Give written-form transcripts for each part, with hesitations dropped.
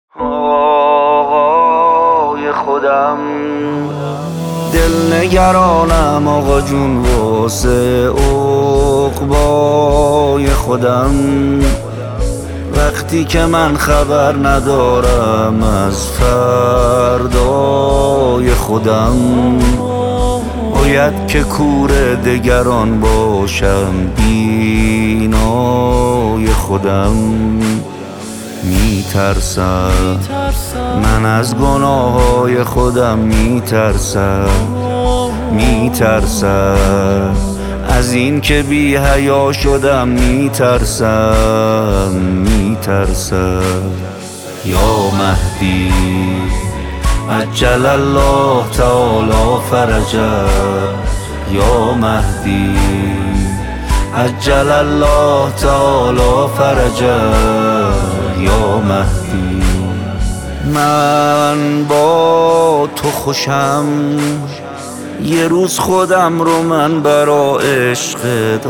آقای خودم دل نگرانم آقا جون واسه عقبای خودم. وقتی که من خبر ندارم از فردای خودم، باید که کور دگران باشم بینای خودم. میترسم من از گناههای خودم، میترسم از این که بی حیا شدم، میترسم یا مهدی عجل الله تعالی فرجه، یا مهدی عجل الله تعالی فرجه، یا مهدی. من با تو خوشم، یه روز خودم رو من برا عشقت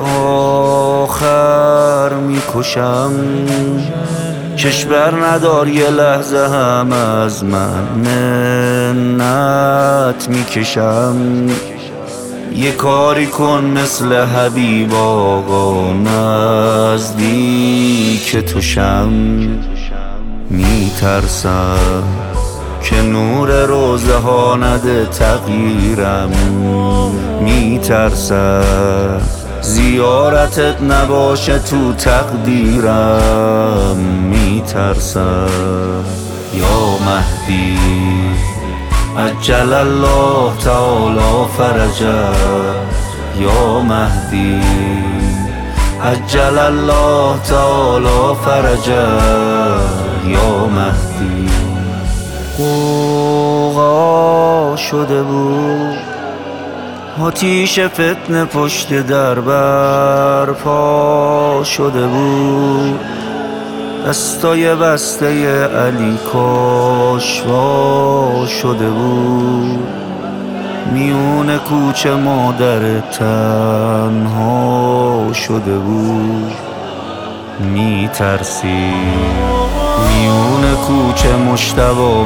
آخر میکشم. کشور ندار یه لحظه هم از من منت میکشم. یه کاری کن مثل حبیب آقا نزدیک توشم. میترسم که نور روزه ها نده تغییرم، میترسم زیارتت نباشه تو تقدیرم، میترسم یا مهدی عجل الله تعالی فرجه، یا مهدی عجل الله تعالی فرجه، یا مهدی. غوغا شده بود آتیش فتنه، پشت در برپا شده بود. دستای بسته علی کاشوا شده بود. میون کوچه مادر تنها شده بود. میترسی میون کوچه مشتبا،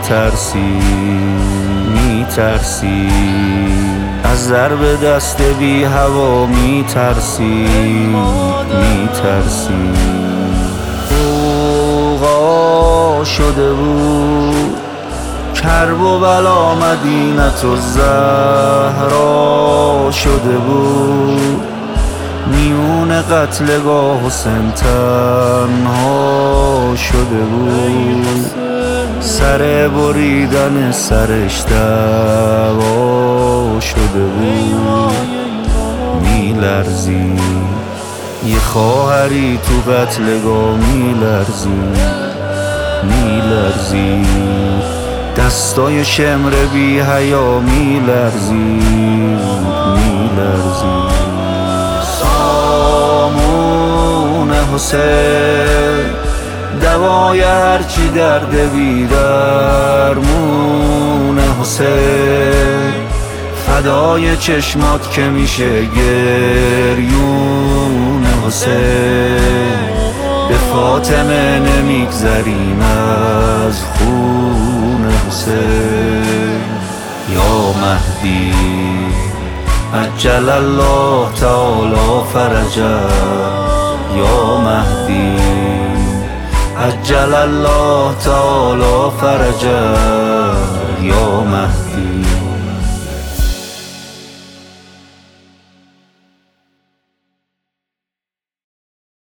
میترسی از ضرب دست بی هوا، میترسی غوغا شده بود کرب و بلا، مدینت و زهرا شده بود. میون قتلگاه حسین تنها شده بود. سر بریدن سرش دعوا شده بود. میلرزی یه خواهری تو قتلگاه، میلرزی دستای شمر بی حیا، میلرزی سامون حسین دوای هرچی درد بی درمون حسین. فدای چشمات که میشه گریون حسین. به فاطمه نمیگذریم از خون حسین، یا مهدی عجل الله تعالی فرجه، یا مهدی عجل الله تعالی فرجه،